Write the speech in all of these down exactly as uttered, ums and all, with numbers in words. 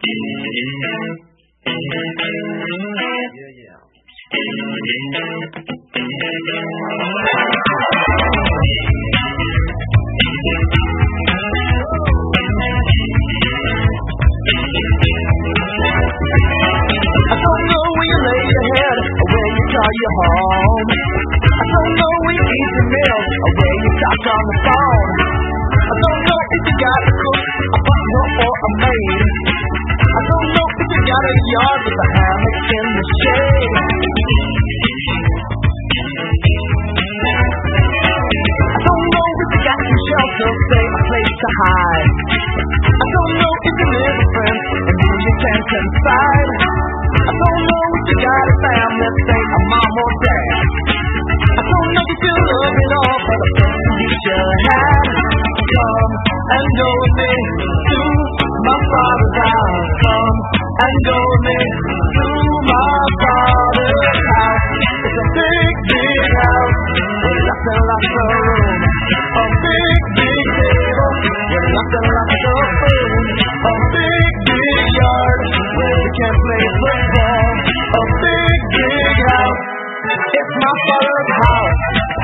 Your home. I don't know when you eat your meal or when you talk on the phone. I don't know if you got a cook, a butler, or a maid. I don't know if you got a yard with a hammock in the shade. I don't know if you got some shelter, say a place to hide. I don't know if you live with friends and who you can confide. I don't know if you got a family, say a mom or dad. I don't know if you love it all, but I think you should have. Come and go with me to my father's house. Come and go with me to my father's house. It's a big, big house with lots and lots of room. A big, big table with lots and lots of food. A big, big yard where we can play football. A big, big house. It's my father's house.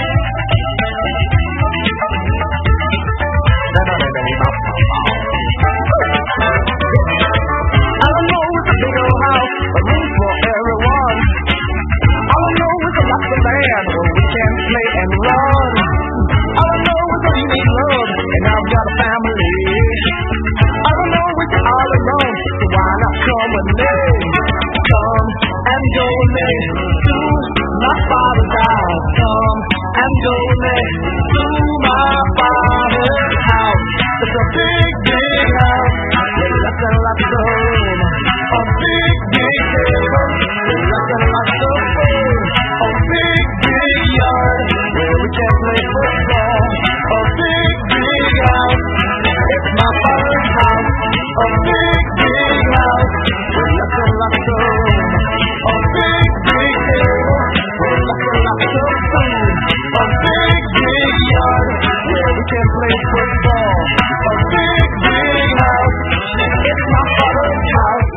I don't know it's a big old house, a room for everyone. All I know is a lot of land where we can play and run. All I know is that you need love, and I've got a family. I don't know if you're all alone, so why not come with me? Come and go with me to my father's house. Come and go with me to my father's house. It's a big, big house with lots and lots of room. A big, big table with lots and lots of food. A big, big yard where we can play football. A big, big house. It's my father's house. A big, big house with lots and lots of room. A big, big table with lots and lots of food. A big, big yard where we can play football. A big, big house. It's my father's house.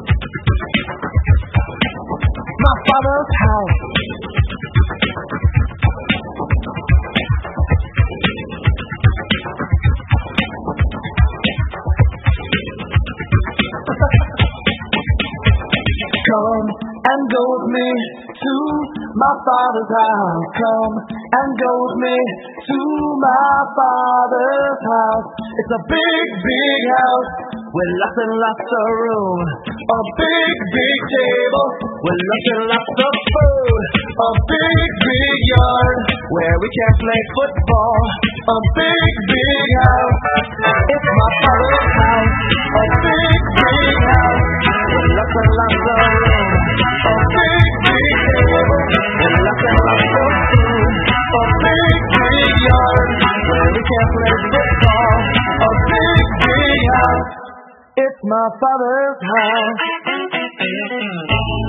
My father's house. Come and go with me to my father's house. Come and go with me to my father's house. It's a big, big house with lots and lots of room. A big, big table with lots and lots of food. A big, big yard where we can play football. A big, big house. It's my father's house. A big, big house with lots and lots of room. A big, big table with lots and lots of food. A big, big yard where we can play football. A big, big house. It's my father's house.